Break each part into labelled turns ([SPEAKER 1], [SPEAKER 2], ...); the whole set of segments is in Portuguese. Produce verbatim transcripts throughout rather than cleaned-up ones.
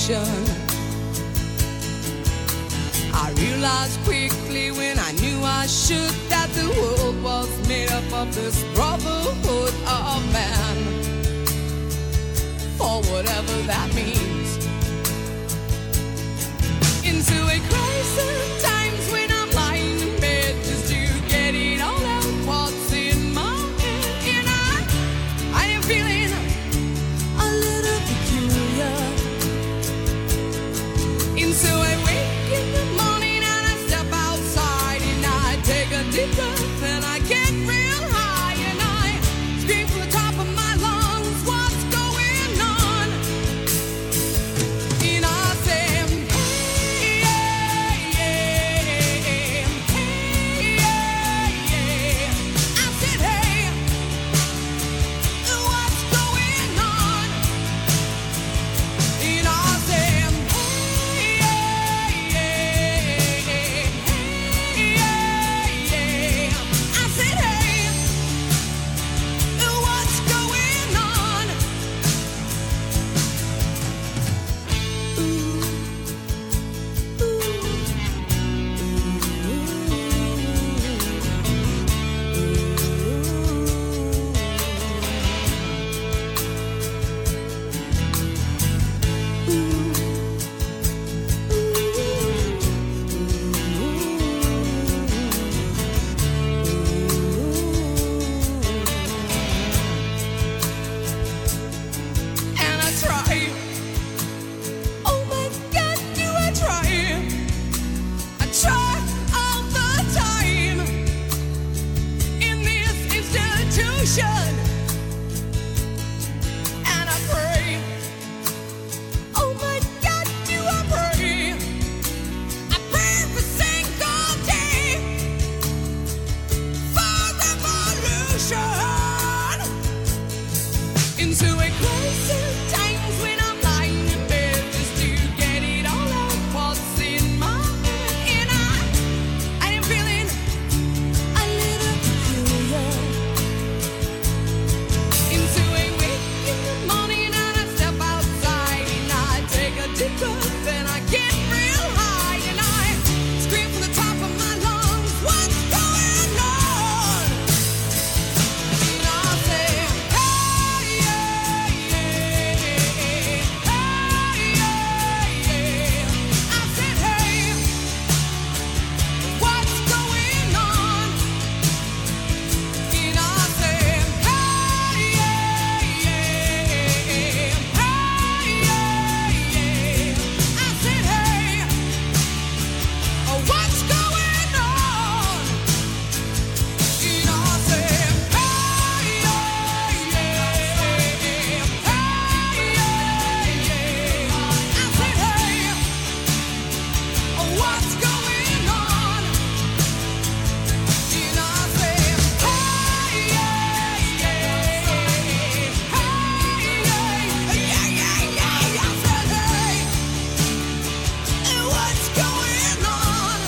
[SPEAKER 1] ocean. I realized quickly when I knew I should that the world was made up of this brotherhood of man. For whatever that means. Into a crisis, times when I'm lying in bed just to get it all out what's in my head. And I, I am feeling a little peculiar. And so I wake in the morning and I step outside and I take a deep breath and I get real high and I scream from the top of my lungs, what's going on? And I say, hey, yeah, yeah, hey, yeah, yeah. I said, hey, what's going on? And I said, hey, yeah, yeah, hey, yeah, yeah. I said, hey, what's going on? And I try. Oh my God, do I try? I try all the time in this institution. And I pray. Oh my God, do I pray? I pray every single day for revolution. Into a crisis, times when I'm lying in bed just to get it all out what's in my head. And I, I am feeling a little peculiar. Into a wake in the morning and I step outside and I take a deep breath and I get real high and I scream from the top of my lungs, what's going on? And I say, hey, yeah, yeah, hey, yeah, yeah. I said, hey, what's going on? And I said, hey, yeah, yeah, hey, yeah, yeah. I said, hey, what's going on? And I said, hey, yeah, yeah, hey, yeah, yeah. I said, hey, what's going on? And I said, hey, yeah, yeah, hey, yeah, yeah, yeah. I said, hey, what's going on?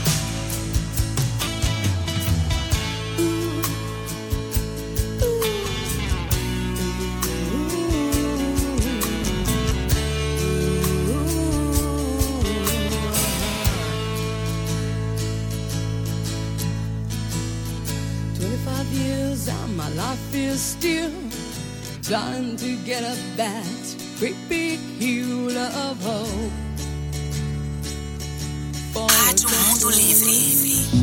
[SPEAKER 1] Twenty-five years and my life is still trying to get up that great big hill of hope. For
[SPEAKER 2] Rádio Mundo Livre.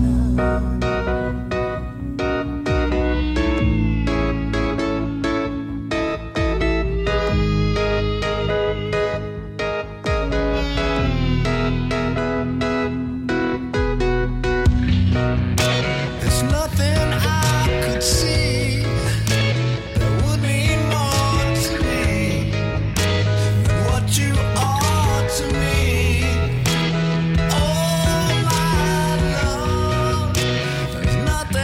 [SPEAKER 3] There's nothing I could see that would mean more to me than what you are to me. Oh, my love, there's nothing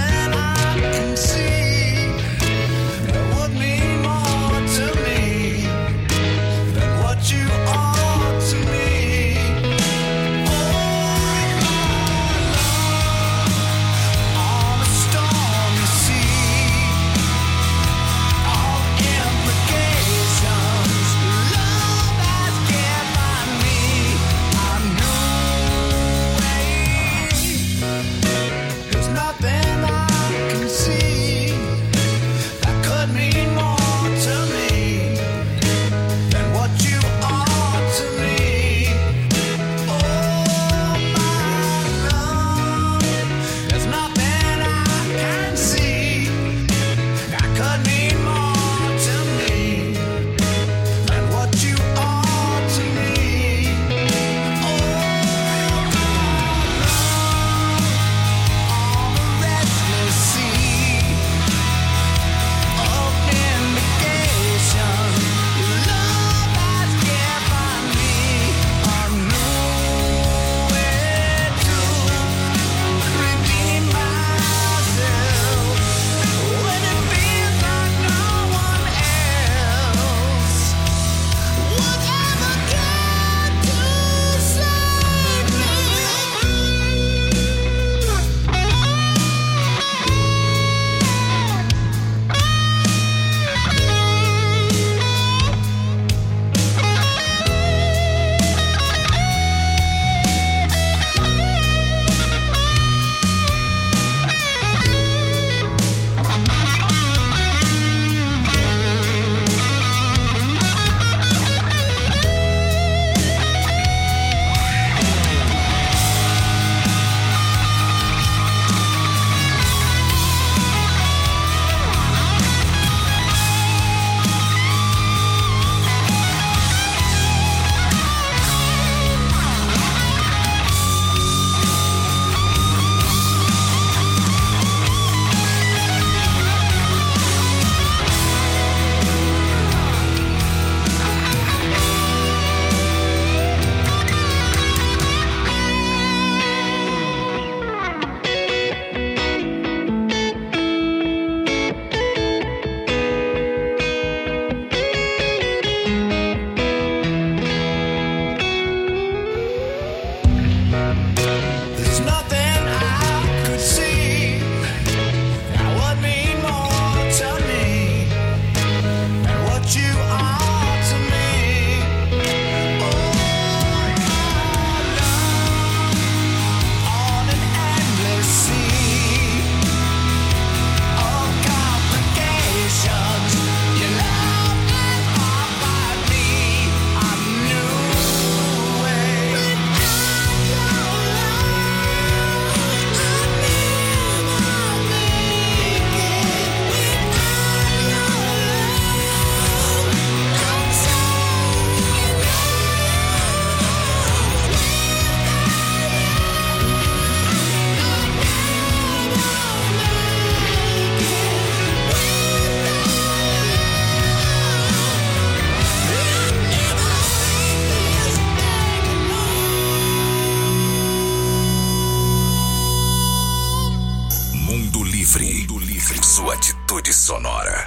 [SPEAKER 4] Sonora.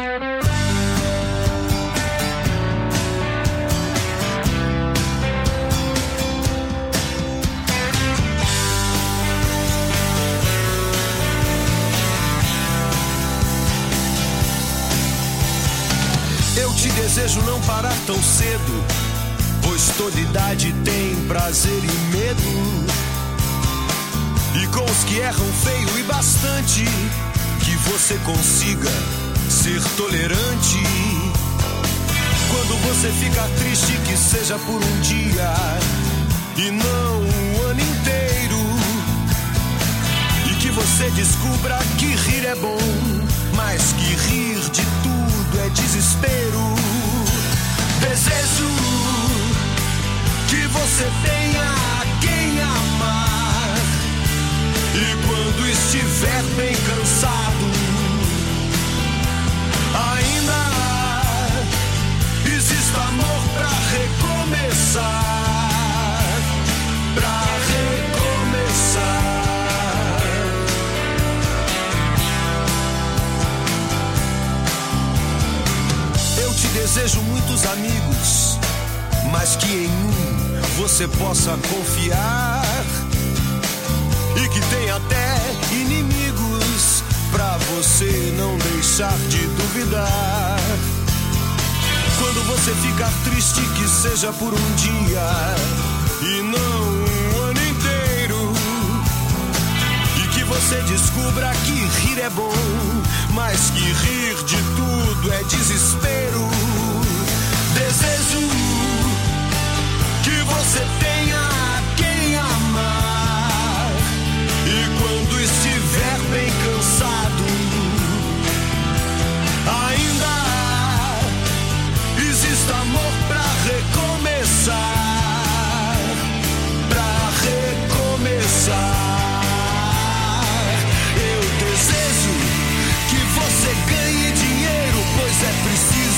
[SPEAKER 3] Eu te desejo não parar tão cedo, pois toda idade tem prazer e medo. E com os que erram feio e bastante, que você consiga ser tolerante. Quando você ficar triste, que seja por um dia e não um ano inteiro. E que você descubra que rir é bom, mas que rir de tudo é desespero. Desejo que você tenha quem amar, e quando estiver bem cansado, ainda existe amor pra recomeçar, pra recomeçar. Eu te desejo muitos amigos, mas que em um você possa confiar, e que tem até inimigos pra você não deixar de duvidar. Quando você ficar triste, que seja por um dia e não um ano inteiro. E que você descubra que rir é bom, mas que rir de tudo é desespero. Desejo que você tenha quem amar, e quando estiver bem cansado, ainda existe amor pra recomeçar, pra recomeçar. Eu desejo que você ganhe dinheiro, pois é preciso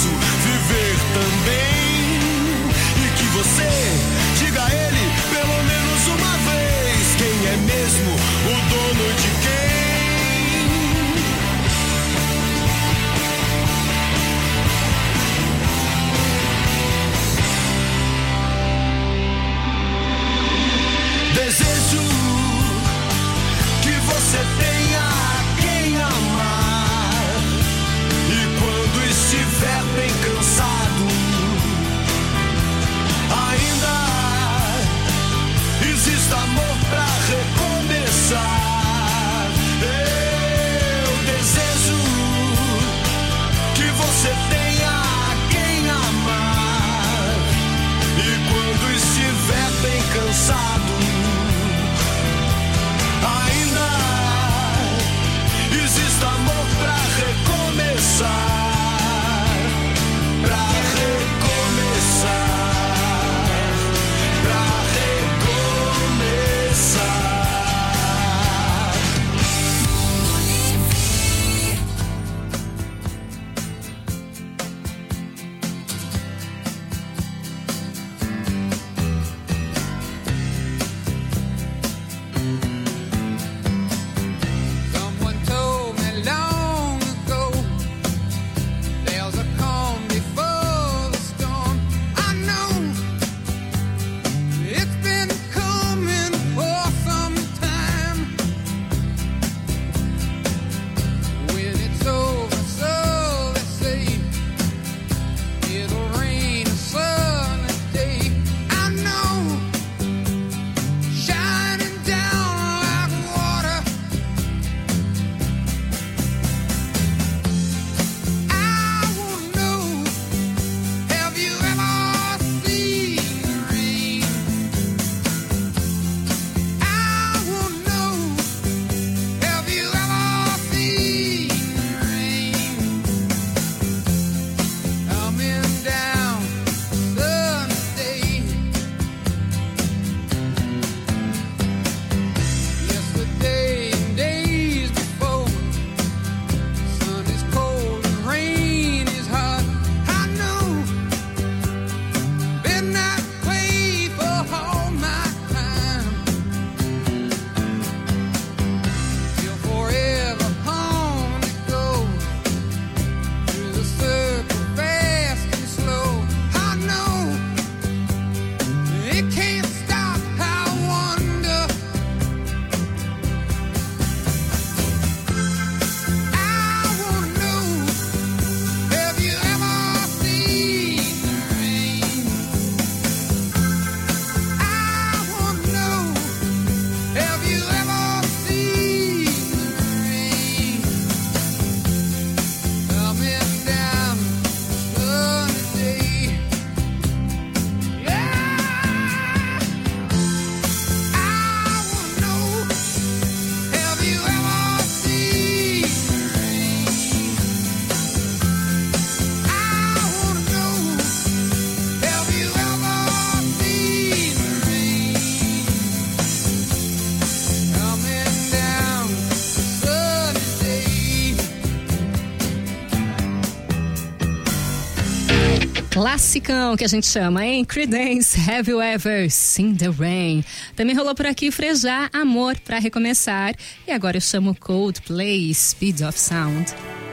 [SPEAKER 4] Classicão que a gente chama, hein? Creedence, Have You Ever Seen the Rain? Também rolou por aqui Frejá, Amor pra Recomeçar. E agora eu chamo Coldplay, Speed of Sound.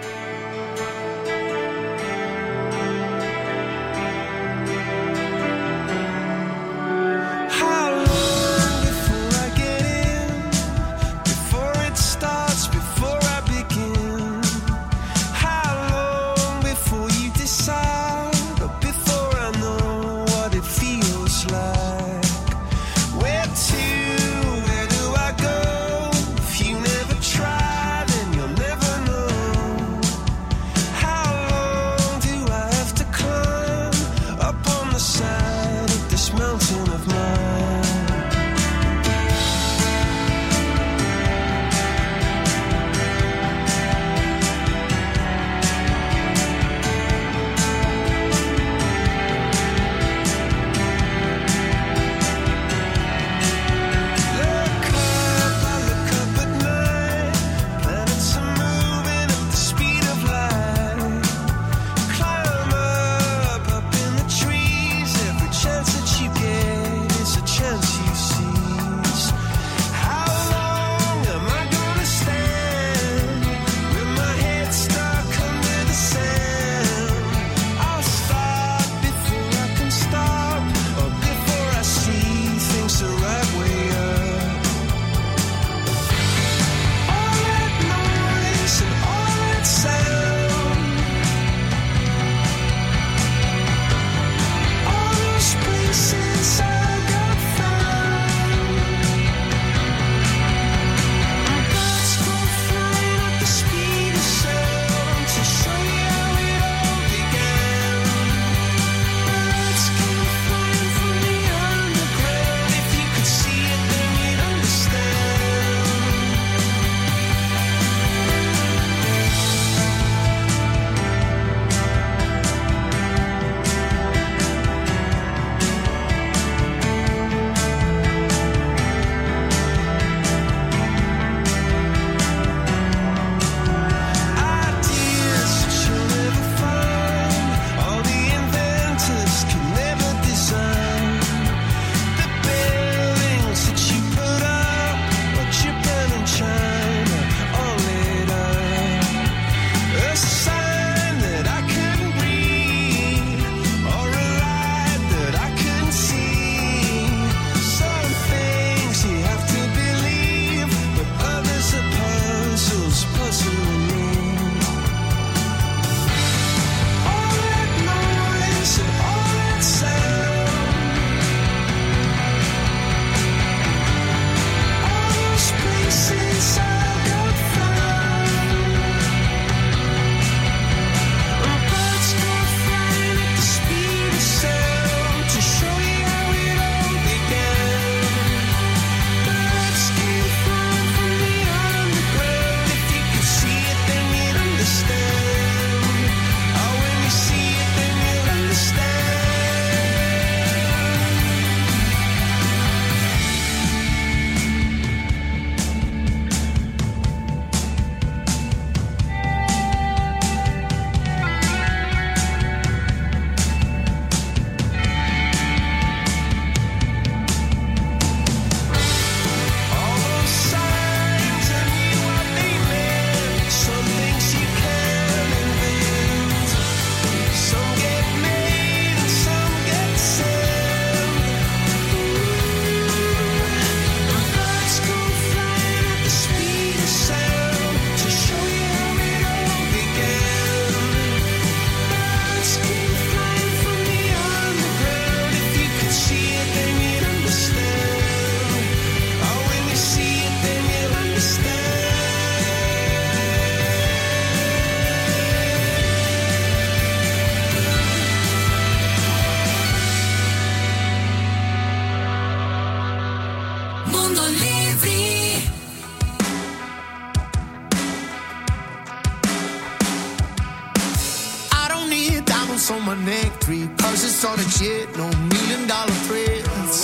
[SPEAKER 5] on my neck, three purses on a jet, no million dollar threats.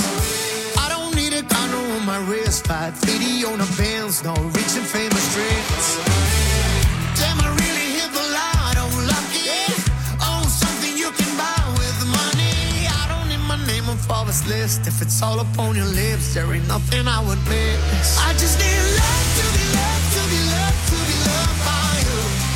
[SPEAKER 5] I don't need a condo on my wrist, five fifty on a Benz, no rich and famous tricks. Damn, I really hit the lotto, lucky. On something you can buy with list. If it's all up on your lips, there ain't nothing I would miss. I just need love to be loved, to be loved, to be loved by you.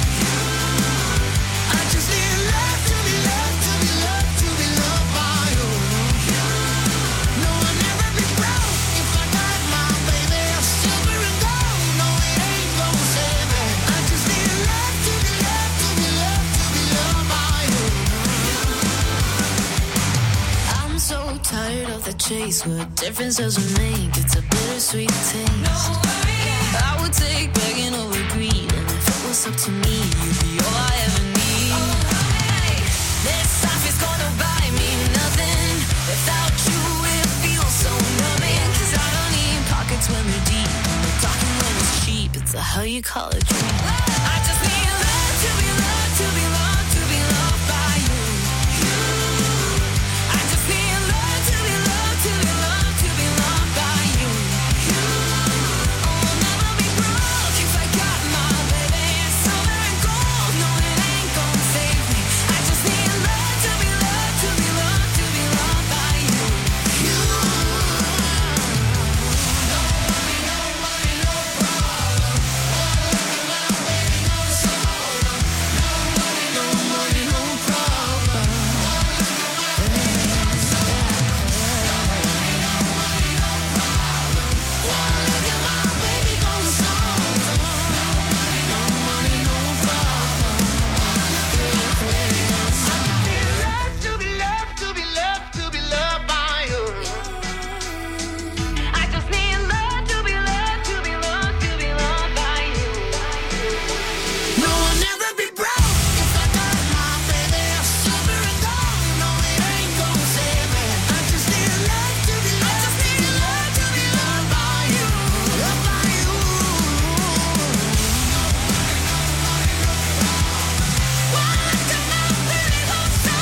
[SPEAKER 5] I just need love to be loved, to be loved, to be loved by you. No, I'll never be broke if I got my baby silver and gold. No, it ain't gonna save me. I just need love to be loved, to be loved, to be loved by you.
[SPEAKER 6] I'm so tired of the chase. What difference does it make? It's a bittersweet taste. No I would take begging over greed, and if it was up to me, you'd be all I ever need. Oh, hey. This life is gonna buy me nothing. Without you, it feels so numbing. Cause I don't need pockets when they're deep. I'm talking when it's cheap. It's a how you call it dream. I just need love to be loved, to be loved, to be loved by you. You. I just need love to be loved, to be loved, to be loved by you. You. Oh, I'll never be broke if I got my baby silver and gold. No, it ain't gonna save me. I just need love to be loved, to be loved, to be loved by you. You. No money, no money, no problem. My baby, no sorrow. No money, no money, no problem. Look at my baby going sorrow. No money, no money, no problem. Love to be loved, to be loved, to be loved by you. I just need love to be loved, to be loved, to be loved by you. No, I'll never be broke if I got my baby silver and gold. No, it ain't gonna save me. I just need love to be loved. I just need love to be loved by you. Loved by you. Why do my baby go so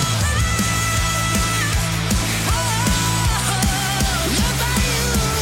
[SPEAKER 6] loved by you.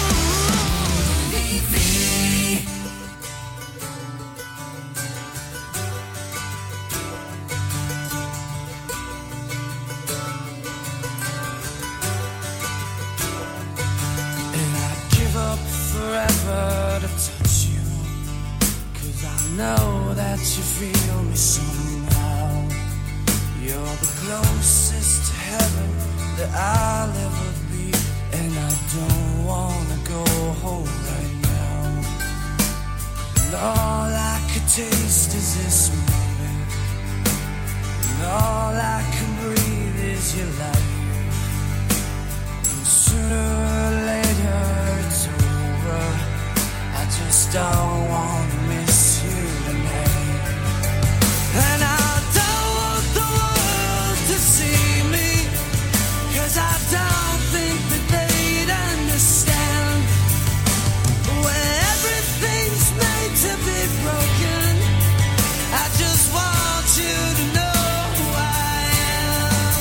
[SPEAKER 7] And I'd give up forever to touch you, cause I know that you feel me somehow. You're the closest to heaven that I'll ever be, and I don't wanna go home right now. And all I could taste is this moment, and all I can breathe is your light. And sooner or later it's over. I just don't wanna miss you tonight. And I don't want the world to see me, cause I don't think that they'd understand. When everything's made to be broken, I just want you to know who I am.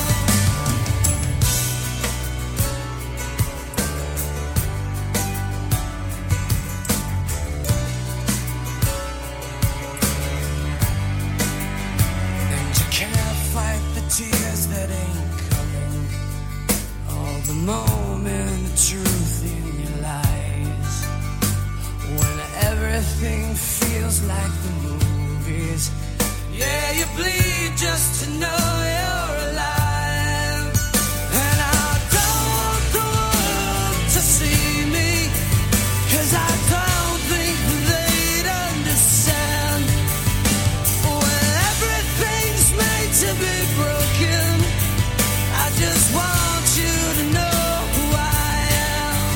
[SPEAKER 7] And you can't fight the tears that ain't coming, all the moment of truth in your lies. When everything feels like the movies, yeah, you bleed just to know you're alive. And I don't want the world to see me, cause I don't think they'd understand. When everything's made to be broken, I just want you to know who I am.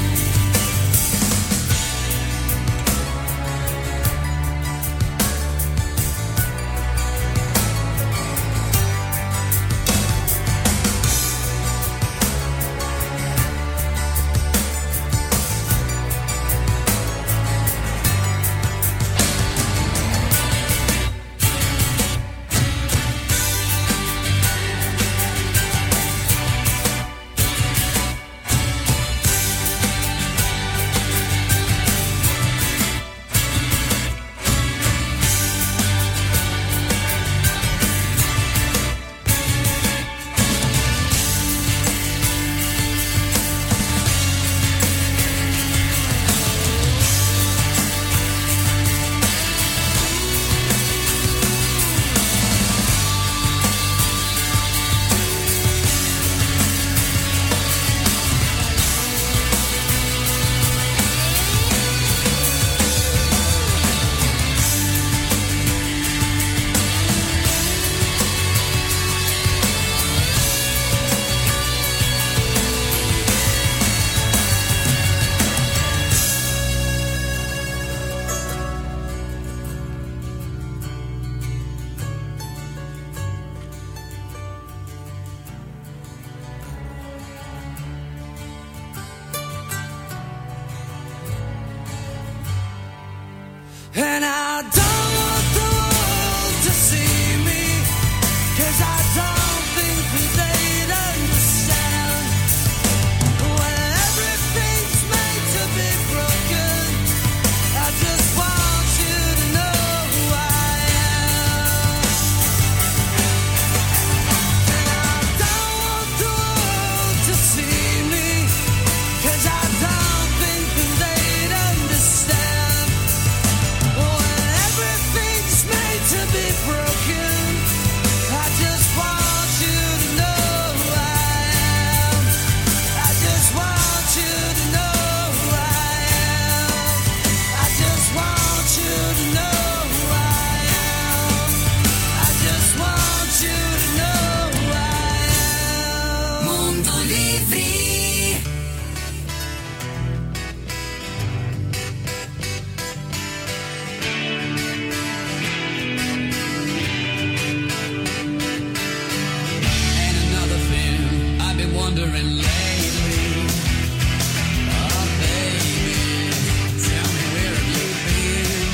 [SPEAKER 8] wondering lately. Oh, baby, tell me where have you been?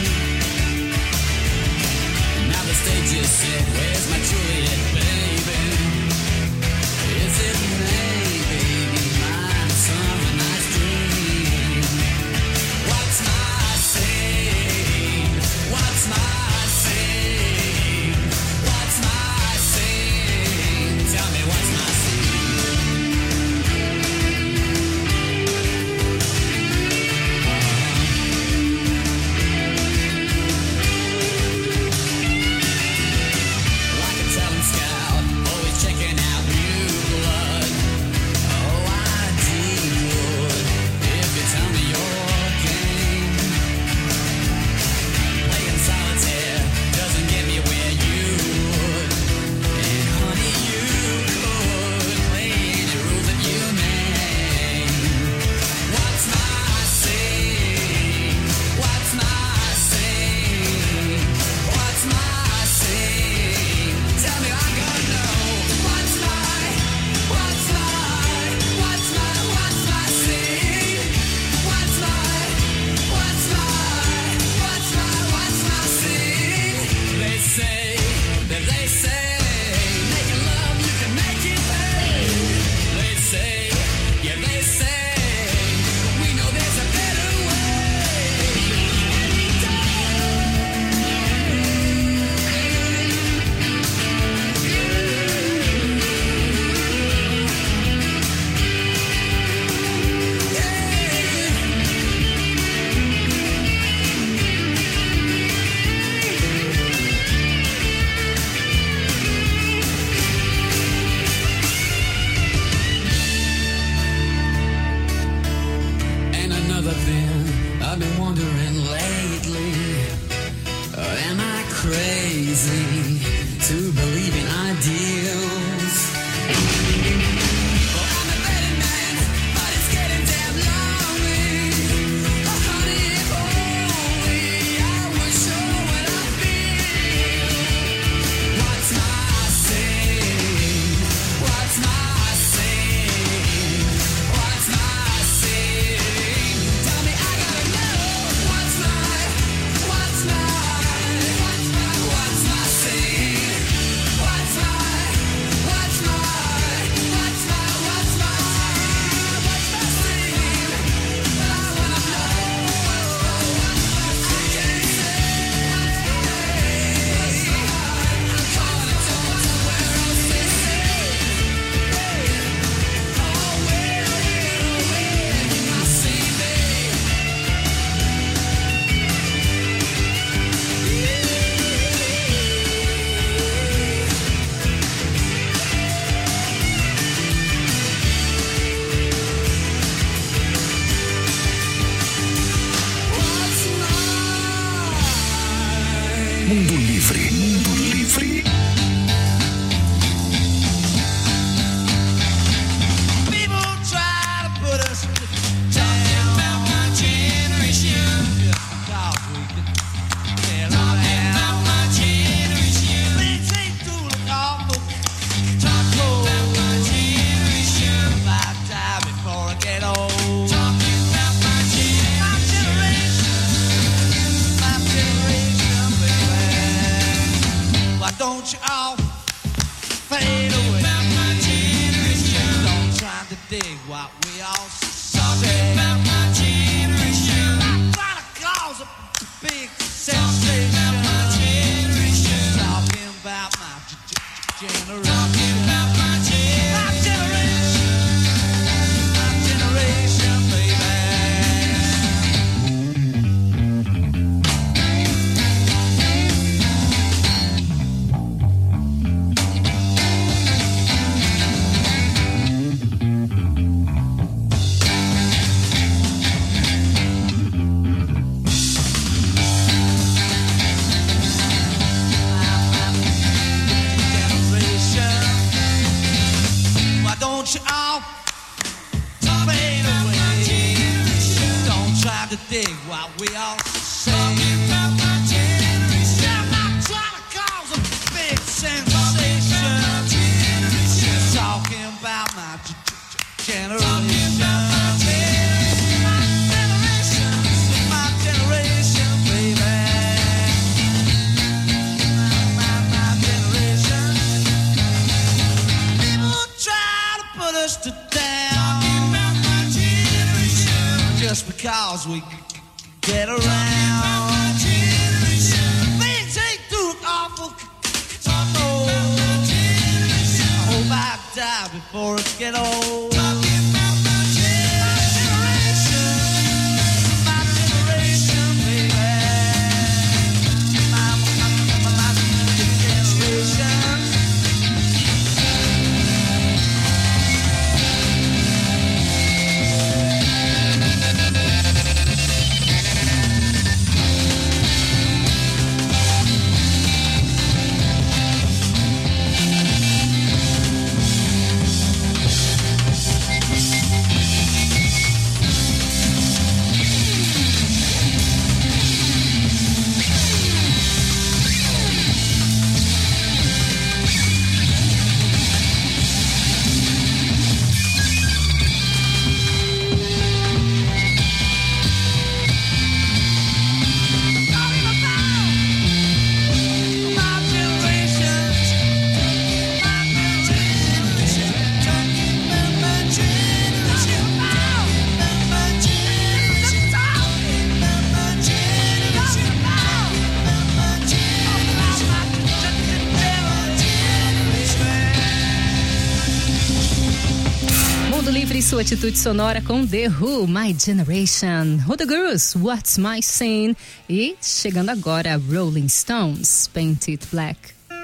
[SPEAKER 8] Now the stage is set, where's my Juliet, baby? Is it maybe my summer night's dream? What's my sin? What's my sin? What's my sin? Tell me what's my sin? Like a talent scout, always checking out new blood. Oh, I would if you tell me your game. Playing solitaire doesn't get me where you would. And honey, you could play any rule that you name. What's my sin? What's my sin? What's my sin? Tell me, I gotta know. What's my, what's my, what's my, what's my sin? What's my, what's my, what's my, what's my sin? They say, that they say, making love you can make it pay. They say, yeah they say, but we know there's a better And another thing I've been wondering lately, uh, am I crazy to believe in ideals? Well, I'm a betting man, but it's getting damn lonely. Oh, honey, if only I was sure what I feel. What's my sin? What's my sin? What's my sin? Tell me, I gotta know. What's my, what's my, what's my, what's my sin? What's my, what's my, what's my, what's my, what's my sin? But I wanna know. I can't say. I'm calling it to somewhere else to say. Oh, where, where, where can I see, babe?
[SPEAKER 3] Mundo Livre, Mundo Livre.
[SPEAKER 7] People try to put us down. About my generation. Dog weekend. Talking about my generation. Things ain't too awful. Talking about my generation. About time before I get old. Talking about my generation. My generation, baby. Why don't you all fade away? About my generation. Don't try to dig what we all say. About my generation. I'm trying to cause a big sensation. About my generation. Talking about my g- g- generation. Talking about my generation. My generation. My generation, baby. Why don't you all fade away? Don't try to dig what we all say. I'm not trying to cause a big sensation. Just talking about my g- g- us to down. Just because we get around. Things ain't too awful. Oh, I hope I die before it get old.
[SPEAKER 4] Sua atitude sonora com The Who, My Generation, Who The Gurus, What's My Sin e chegando agora Rolling Stones, Paint It Black.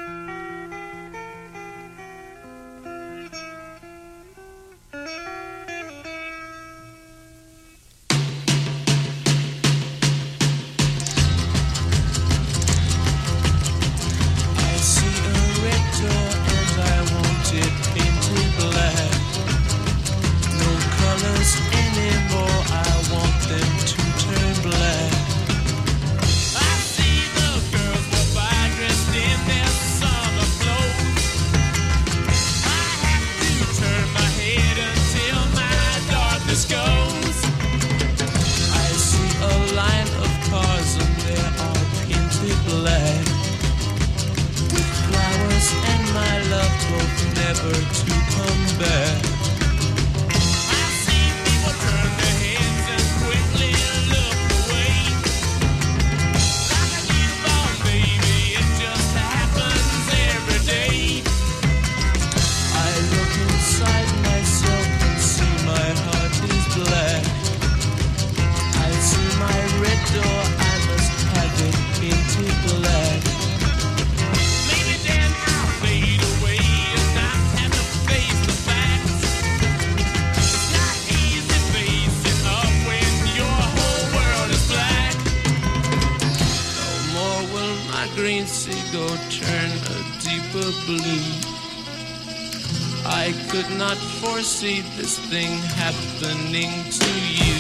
[SPEAKER 9] See this thing happening to you.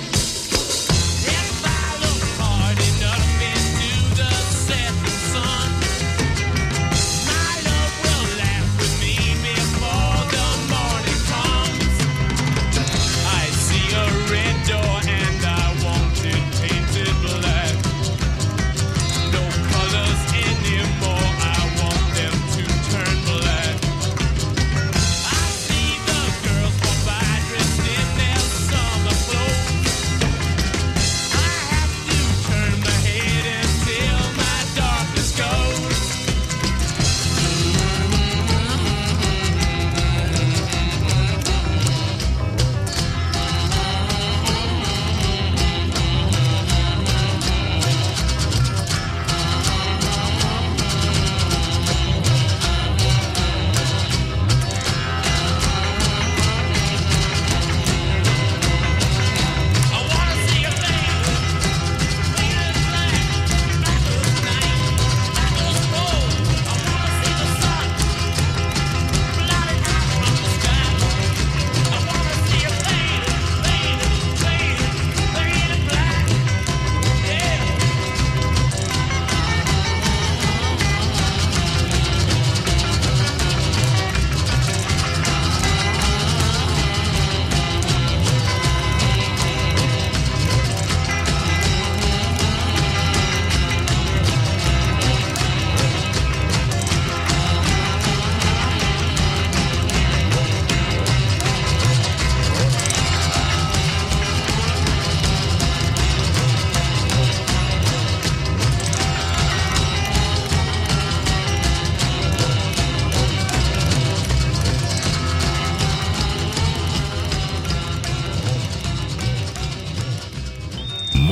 [SPEAKER 9] If I look hard enough into the setting sun, my love will laugh with me before the morning comes. I see a red door and I want it painted black. No colors anymore, I want them to turn black. Girls walk by dressed in their summer clothes.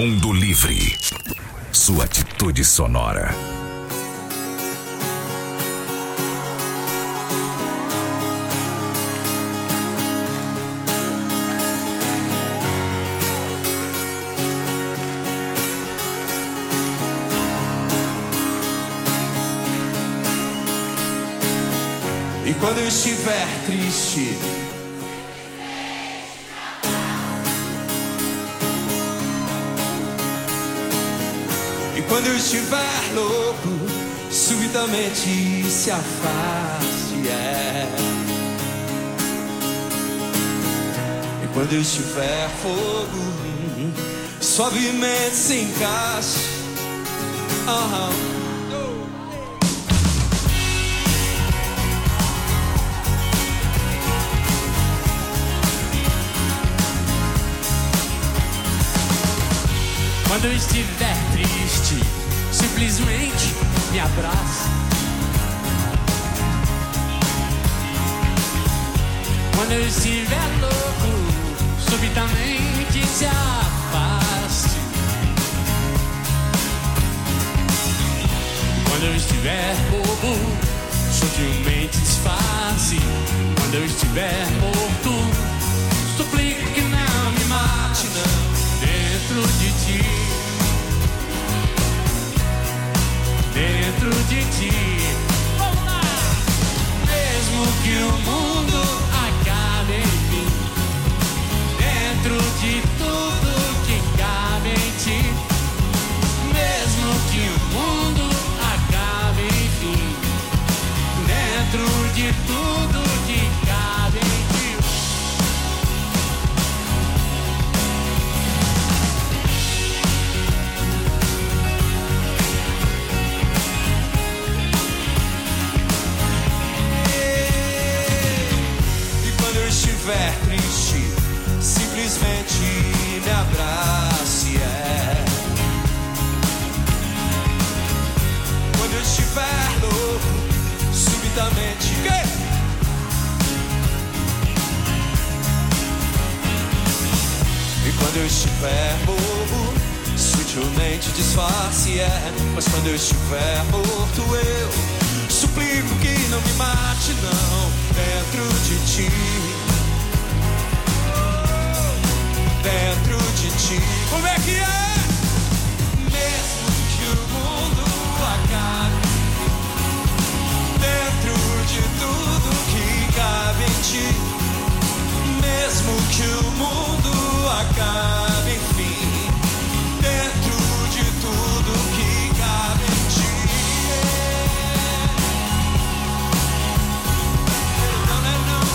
[SPEAKER 10] Mundo Livre. Sua atitude sonora.
[SPEAKER 11] E quando eu estiver triste, e quando eu estiver louco, subitamente se afaste, é. E quando eu estiver fogo, suavemente se encaixe. Uhum.
[SPEAKER 7] Quando eu estiver triste, simplesmente me abraça. Quando eu estiver louco, subitamente se afaste. Quando eu estiver bobo, sutilmente disfarce. Quando eu estiver morto, suplico que não me mate, não. Dentro de ti, dentro de ti, vamos lá! Mesmo que o mundo acabe em mim, dentro de tudo que cabe em ti, mesmo que o mundo acabe em mim, dentro de tudo que cabe em ti.
[SPEAKER 11] Estiver triste, simplesmente me abrace, é. Quando eu estiver louco, subitamente que? E quando eu estiver bobo, sutilmente disfarce, é. Mas quando eu estiver morto, eu suplico que não me mate, não. Dentro de ti, dentro de ti. Como é que é? Mesmo que o mundo acabe, dentro de tudo que cabe em ti, mesmo que o mundo acabe, enfim, dentro de tudo que cabe em ti. Não, não, não.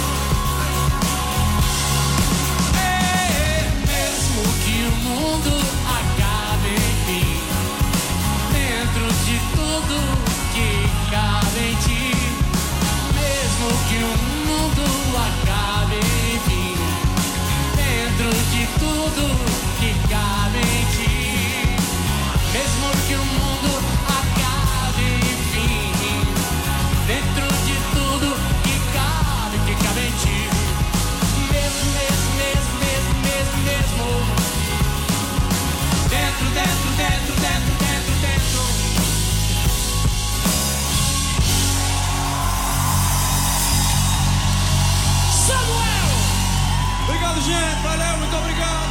[SPEAKER 7] Que o mundo acabe em mim, dentro de tudo que cabe em ti, mesmo que o mundo acabe em mim, dentro de tudo que cabe em ti, mesmo que o mundo acabe enfim, dentro de tudo que cabe, que cabe em ti, mesmo, mesmo, mesmo, mesmo, mesmo, mesmo. Dentro, dentro, dentro, dentro, dentro, dentro. Samuel!
[SPEAKER 11] Obrigado, gente. Valeu, muito obrigado.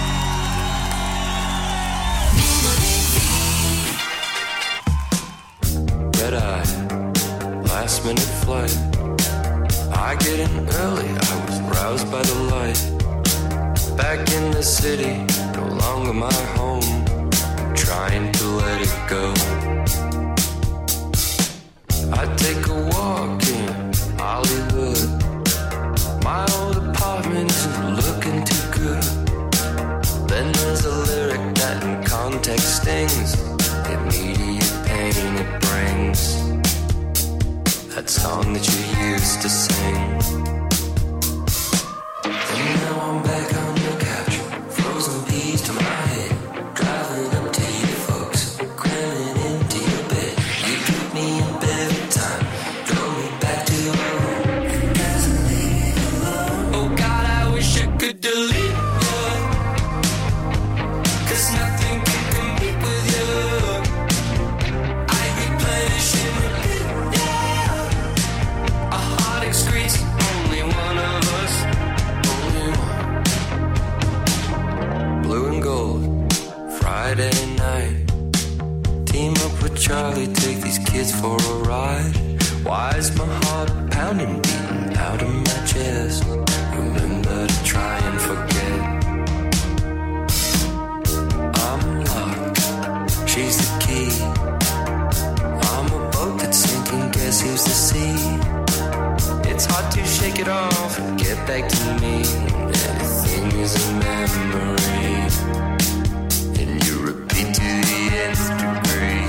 [SPEAKER 12] Red eye, last minute flight. I get in early, I was roused by the light. Back in the city, no longer my home. I'm trying to let it go. I take a walk in Hollywood. My old apartment isn't looking too good. Then there's a lyric that in context stings. Immediate pain it brings. That song that you used to sing. And now I'm back on your couch, frozen peas to my head, driving up to you folks, cramming into your bed. You keep me in bed every time, drove States for a ride. Why is my heart pounding, beating out of my chest? Remember to try and forget. I'm locked, she's the key. I'm a boat that's sinking, guess who's the sea? It's hard to shake it off and get back to me. Everything is a memory, and you repeat to the nth degree.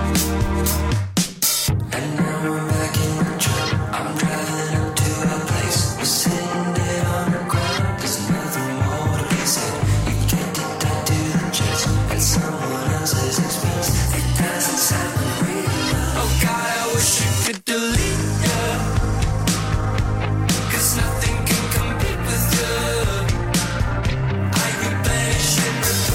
[SPEAKER 12] And now I'm back in the truck. I'm driving up to a place. We're sitting dead on the ground. There's nothing more to be said. You get it down to the chest at someone else's expense. It doesn't sound real. Oh God, I wish you could delete ya, 'cause nothing can compete with you. I replenish and replenish.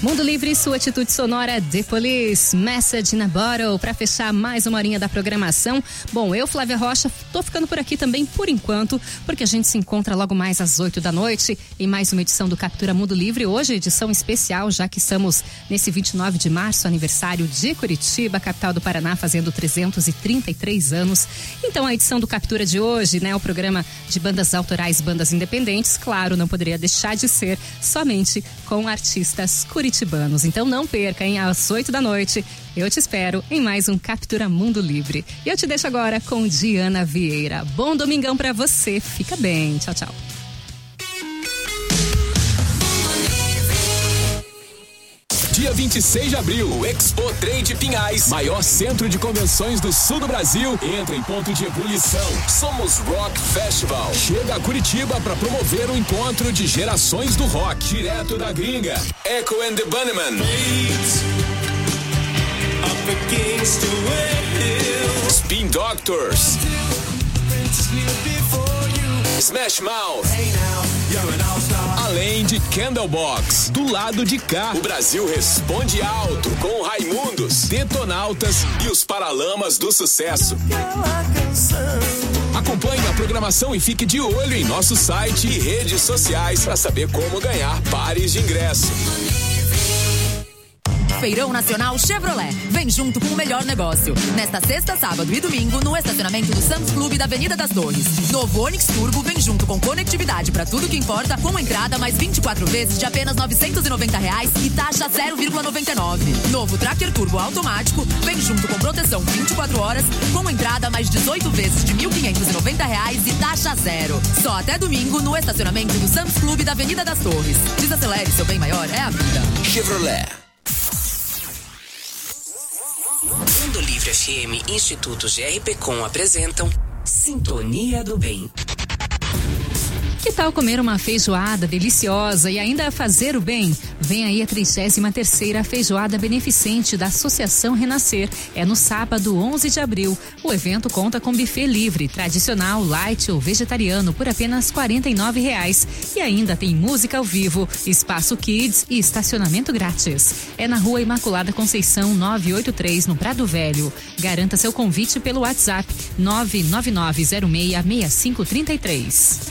[SPEAKER 4] Mundo Livre, sua atitude sonora, The Police, Message in a Bottle, para fechar mais uma horinha da programação. Bom, eu, Flávia Rocha, tô ficando por aqui também por enquanto, porque a gente se encontra logo mais às oito da noite em mais uma edição do Captura Mundo Livre. Hoje, edição especial, já que estamos nesse vinte e nove de março, aniversário de Curitiba, capital do Paraná, fazendo trezentos e trinta e três anos. Então, a edição do Captura de hoje, né, o programa de bandas autorais, bandas independentes, claro, não poderia deixar de ser somente com artistas curitibanos. Então não perca, hein? Às oito da noite, eu te espero em mais um Captura Mundo Livre. E eu te deixo agora com Diana Vieira. Bom domingão pra você, fica bem. Tchau, tchau.
[SPEAKER 13] Dia vinte e seis de abril, o Expo Trade Pinhais, maior centro de convenções do sul do Brasil, entra em ponto de ebulição. Somos Rock Festival. Chega a Curitiba para promover o encontro de gerações do rock, direto da gringa. Echo and the Bunnymen. Spin Doctors. Smash Mouth. Além de Candlebox, do lado de cá, o Brasil responde alto com Raimundos, Detonautas e os Paralamas do Sucesso. Acompanhe a programação e fique de olho em nosso site e redes sociais para saber como ganhar pares de ingresso.
[SPEAKER 14] Feirão Nacional Chevrolet. Vem junto com o melhor negócio. Nesta sexta, sábado e domingo, no estacionamento do Sam's Clube da Avenida das Torres. Novo Onix Turbo vem junto com conectividade para tudo que importa, com entrada mais vinte e quatro vezes de apenas novecentos e noventa reais e taxa zero vírgula noventa e nove. Novo Tracker Turbo automático vem junto com proteção vinte e quatro horas, com entrada mais dezoito vezes de mil quinhentos e noventa reais e taxa zero. Só até domingo no estacionamento do Sam's Clube da Avenida das Torres. Desacelere, seu bem maior é a vida.
[SPEAKER 10] Chevrolet.
[SPEAKER 2] Mundo Livre F M e Instituto G R P Com apresentam Sintonia do Bem.
[SPEAKER 4] Que tal comer uma feijoada deliciosa e ainda fazer o bem? Vem aí a trigésima terceira Feijoada Beneficente da Associação Renascer. É no sábado, onze de abril. O evento conta com buffet livre, tradicional, light ou vegetariano por apenas quarenta e nove reais. E ainda tem música ao vivo, espaço kids e estacionamento grátis. É na Rua Imaculada Conceição novecentos e oitenta e três, no Prado Velho. Garanta seu convite pelo WhatsApp nove nove nove zero seis seis cinco três três.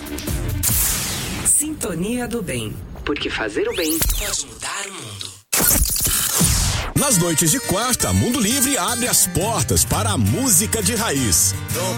[SPEAKER 2] Sintonia do Bem. Porque fazer o bem pode mudar o mundo.
[SPEAKER 13] Nas noites de quarta, Mundo Livre abre as portas para a música de raiz.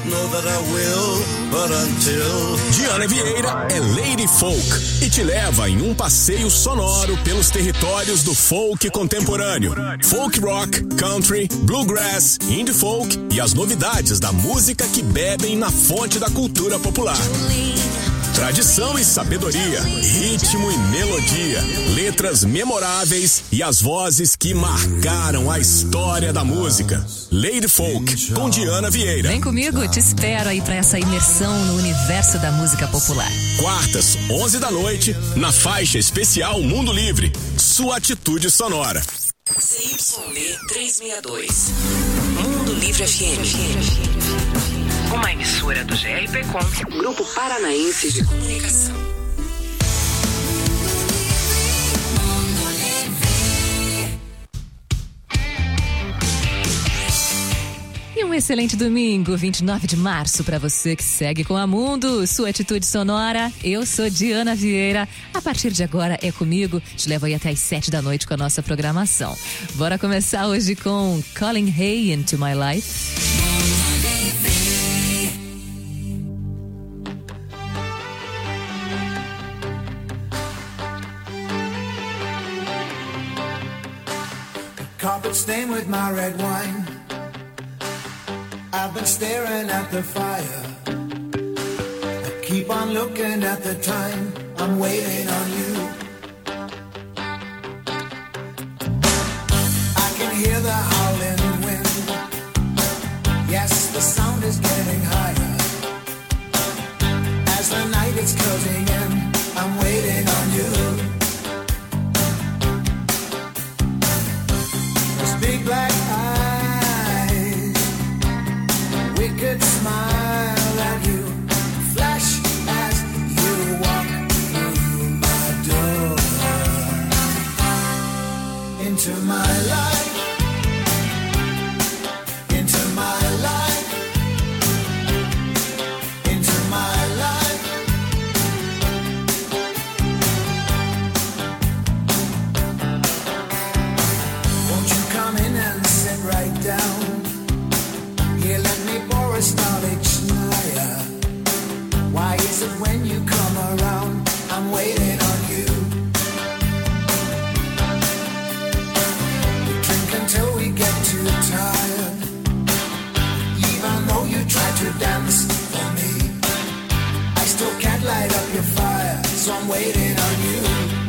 [SPEAKER 13] Diana Vieira é Lady Folk e te leva em um passeio sonoro pelos territórios do folk contemporâneo. Folk rock, country, bluegrass, indie folk e as novidades da música que bebem na fonte da cultura popular. Tradição e sabedoria, ritmo e melodia, letras memoráveis e as vozes que marcaram a história da música. Lady Folk, com Diana Vieira.
[SPEAKER 14] Vem comigo, te espero aí pra essa imersão no universo da música popular.
[SPEAKER 13] Quartas, onze da noite, na faixa especial Mundo Livre, sua atitude sonora.
[SPEAKER 2] C Y B trezentos e sessenta e dois. Mundo Livre F M. Uma emissora do G R P Com, Grupo Paranaense de Comunicação.
[SPEAKER 14] E um excelente domingo, vinte e nove de março, para você que segue com a Mundo, sua atitude sonora. Eu sou Diana Vieira. A partir de agora é comigo. Te levo aí até às sete da noite com a nossa programação. Bora começar hoje com Colin Hay Into My Life.
[SPEAKER 5] Carpet stained with my red wine. I've been staring at the fire. I keep on looking at the time. I'm waiting on you. I can hear the howling wind. Yes, the sound is getting higher. As the night is closing in, I'm waiting on you. Big black eyes, wicked smile at you, flash as you walk through my door. that when you come around, I'm waiting on you. We drink until we get too tired. Even though you try to dance for me, I still can't light up your fire, so I'm waiting on you.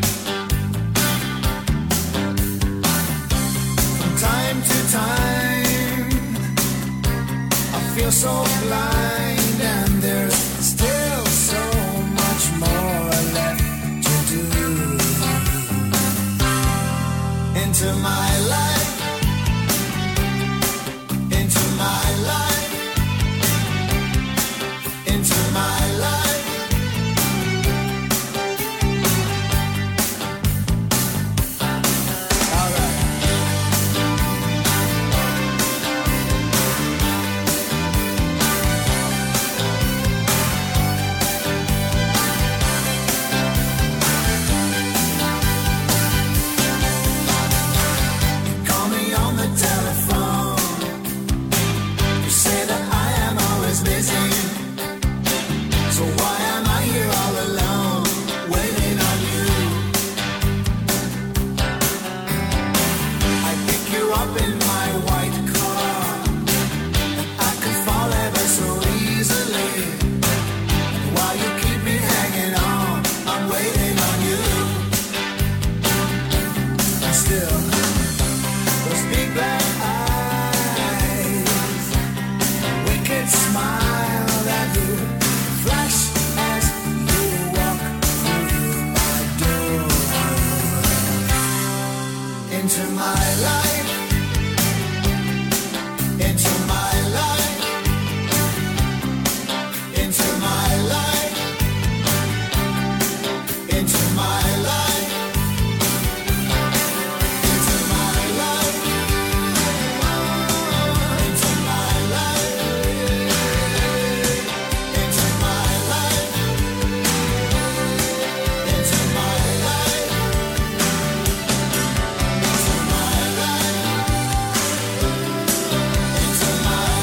[SPEAKER 5] From time to time, I feel so blind, and there's still so much more left to do. Into my